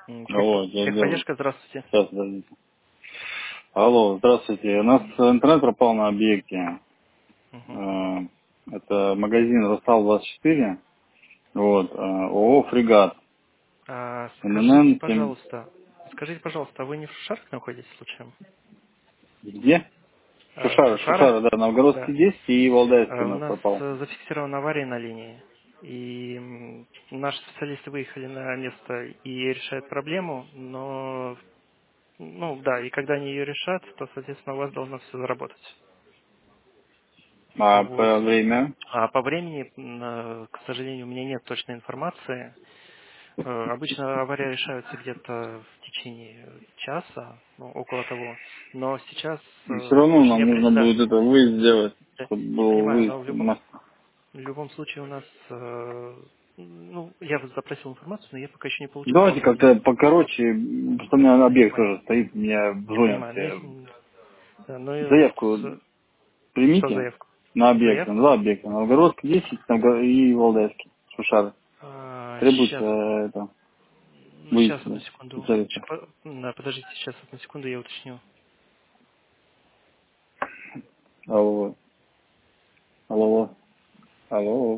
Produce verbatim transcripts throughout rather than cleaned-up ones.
М, тех- Алло, я делаю. Техподдержка, здравствуйте. Сейчас, подождите. Алло, здравствуйте. У нас интернет пропал на объекте. Мгм. Э, Это магазин Ростал двадцать четыре. Вот. э, ООО «Фрегат». А, скажите, эн эн эн семь. пожалуйста, скажите, пожалуйста, а вы не в Шушарах находитесь случаем? Где? А, в Шушара, Шушарах? Шушара, да, Новгородский Да. десять и Валдайский А, у у нас нас пропал. э, зафиксирована авария на линии, и м, наши специалисты выехали на место и решают проблему, но, ну да, и когда они ее решат, то, соответственно, у вас должно все заработать. А Вот. по время? А по времени, м, э, к сожалению, у меня нет точной информации. Э, Обычно авария решается где-то в течение часа, ну, около того. Но сейчас Все э, равно точнее, нам опре- нужно да, будет это выезд сделать, да, чтобы я был понимаю, выезд но в любом, моста. в любом случае у нас, э, ну, я вот запросил информацию, но я пока еще не получил Давайте полностью. как-то покороче, потому что у меня Я объект понял, тоже стоит, меня я звонят понимаю. Но все. если, да, но и Заявку с- что примите заявку? на объект, на Заявку? два объекта, Новгородский десять Новго- и Валдайский, Шушары. Требуется сейчас, э, это, ну, выезд сейчас, одну да, секунду. Ща, специалиста. по- да, подождите, сейчас, одну секунду, я уточню. Алло, алло, алло.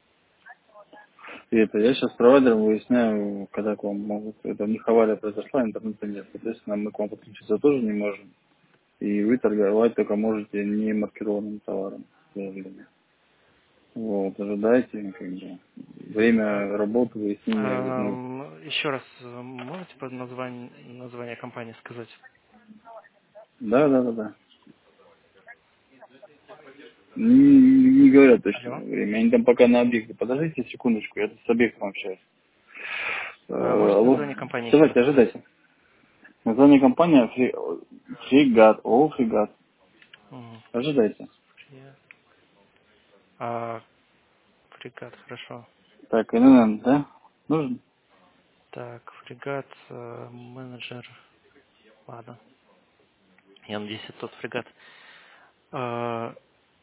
И это я сейчас с провайдером выясняю, когда к вам могут. Это у них авария произошла, интернета нет. Соответственно, мы к вам подключиться тоже не можем. И вы торговать только можете не маркированным товаром, к сожалению. Вот, ожидайте, как бы. А, Время работы, выяснения, ну, ам, еще раз, э, можете под название, название компании сказать? да, да, да, да. Не, не говорят точно Алло. время. Они там пока на объекте. Подождите секундочку, я тут с объектом общаюсь. Э, А можете алло. название компании еще раз Давайте, сказать? ожидайте. Название компании Фри... Фрегат. О, Фрегат. Мгм. Ожидайте. Я- А, фрегат, хорошо. Так, эн эн эн, да? Нужен? Так, фрегат, э, менеджер, ладно. Я надеюсь, это тот фрегат. А,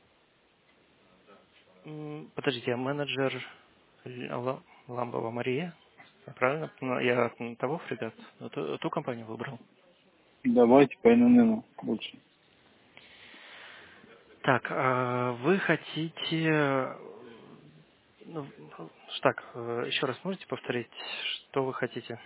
м, подождите, а менеджер Л- Ла- Ламбова Мария? Правильно? Ну, я м, того фрегат, ну, ту, ту компанию выбрал. Давайте по эн эн эн лучше. Так, а вы хотите... Ну, так, э, еще раз можете повторить, что вы хотите?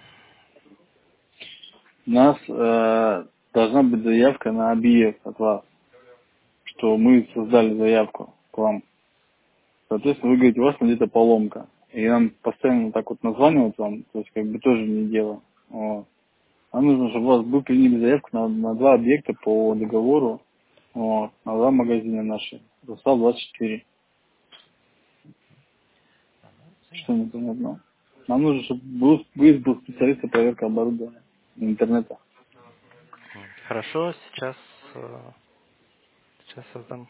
У нас э, должна быть заявка на объект от вас, что мы создали заявку к вам. Соответственно, вы говорите, у вас там где-то поломка. И нам постоянно так вот названивают вам, то есть как бы тоже не дело. Вот. Нам нужно, чтобы у вас был приняли заявку на, на два объекта по договору, вот, на два магазина наши. Русал двадцать четыре. Что непонятно. Нам нужно, чтобы был, выезд был специалист по проверке оборудования интернета. М, Хорошо, сейчас, э, сейчас создам.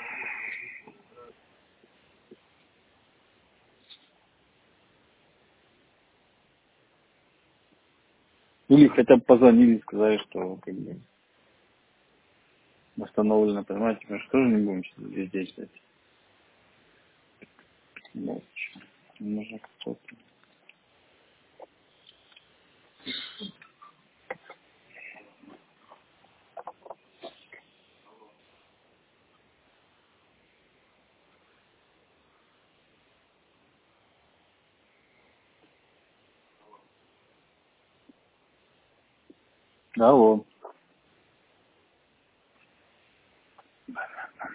Или хотя бы позвонили и сказали, что как бы восстановлено, понимаете, мы же тоже не будем сейчас везде ждать. Вот. Нужно как-то. Алло.